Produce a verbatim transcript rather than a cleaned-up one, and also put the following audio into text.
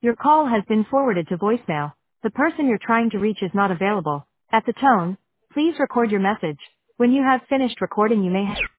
Your call has been forwarded to voicemail. The person you're trying to reach is not available. At the tone, please record your message. When you have finished recording, you may hang.